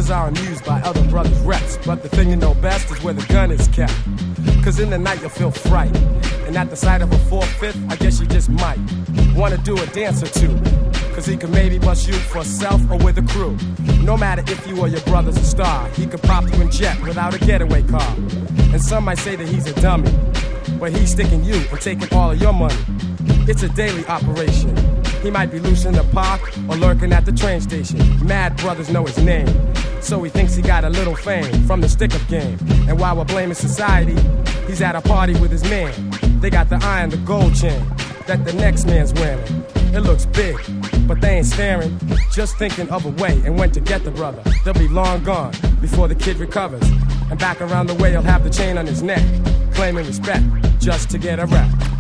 Brothers are amused by other brothers' reps, but the thing you know best is where the gun is kept. Cause in the night you'll feel fright, and at the sight of a 4/5, I guess you just might wanna do a dance or two. Cause he could maybe bust you for self or with a crew. No matter if you or your brother's a star, he could pop you in jet without a getaway car. And some might say that he's a dummy, but he's sticking you and taking all of your money. It's a daily operation. He might be loose in the park or lurking at the train station. Mad brothers know his name, so he thinks he got a little fame from the stick-up game. And while we're blaming society, he's at a party with his man. They got the eye and the gold chain that the next man's wearing. It looks big, but they ain't staring, just thinking of a way and when to get the brother. They'll be long gone before the kid recovers, and back around the way he'll have the chain on his neck, claiming respect just to get a rap.